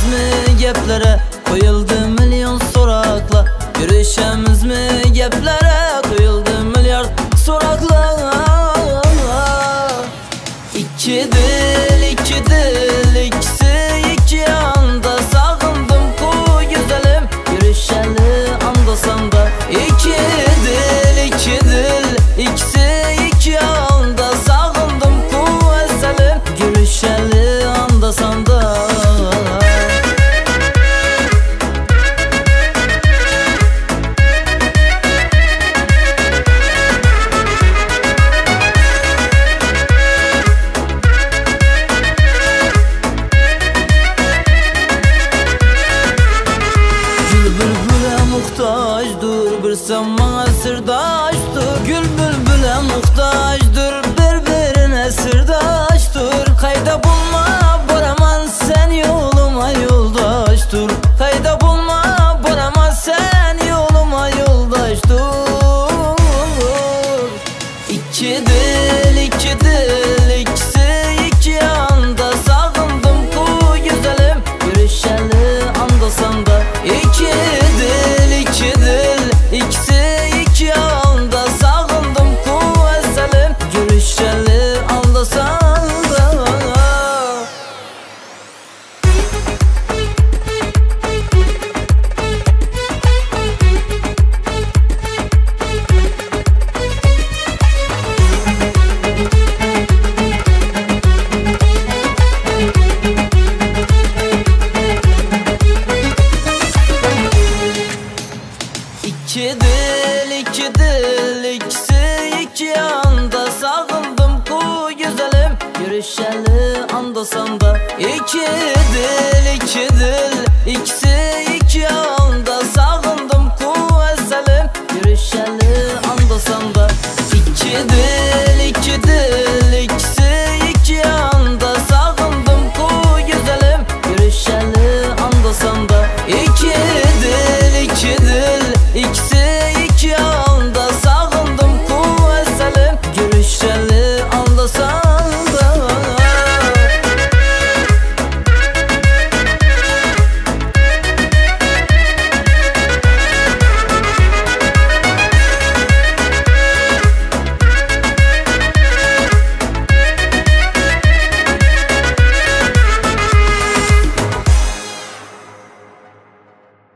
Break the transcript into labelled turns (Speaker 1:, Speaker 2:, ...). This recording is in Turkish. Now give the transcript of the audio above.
Speaker 1: Görüşemizmi geplere koyuldu milyon sorakla. Görüşemizmi geplere koyuldu milyar sorakla. İki dil, iki dil, ikisi iki yanda. Sağındım ku güzelim, görüşeli andasan da. İki dil, iki dil, ikisi iki yanda. Sağındım ku ezelim, görüşeli andasan da. Muhtaçdır bir sen bana sırdaştır. Gül bülbüle muhtaçdır birbirine sırdaştır. Kayda bulma baraman sen yoluma yoldaştır. Kayda bulma baraman sen yoluma yoldaştır. İki dil, iki dil, ikisi iki yanda. Sağındım ku güzelim, görüşeli andasan da. İki dil, iki dil, ikisi iki yanda. Sağındım ku ezelim, görüşeli andasan da. İki dil, iki dil, ikisi iki yanda. Sağındım ku güzelim, görüşeli andasan da. İki dil, iki dil, ikisi iki yanda. Sağındım ku ezelim, görüşeli andasan da. İki dil, iki dil, ikisi iki yanda. Sağındım ku güzelim, görüşeli andasan da. İki dil, iki dil, ikisi